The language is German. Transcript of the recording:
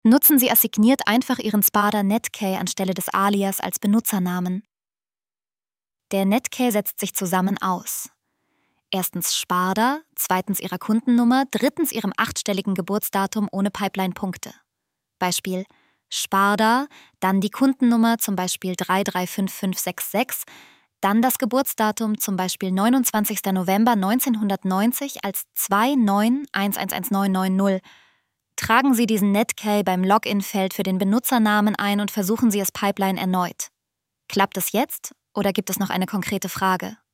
Nutzen Sie assigniert einfach Ihren Sparda Netk anstelle des Alias als Benutzernamen. Der Netk setzt sich zusammen aus. Erstens Sparda, zweitens Ihrer Kundennummer, drittens Ihrem 8-stelligen Geburtsdatum ohne Pipeline-Punkte. Beispiel Sparda, dann die Kundennummer, zum Beispiel 335566, dann das Geburtsdatum, zum Beispiel 29. November 1990 als 29111990. Tragen Sie diesen Netk beim Login-Feld für den Benutzernamen ein und versuchen Sie es Pipeline erneut. Klappt es jetzt oder gibt es noch eine konkrete Frage?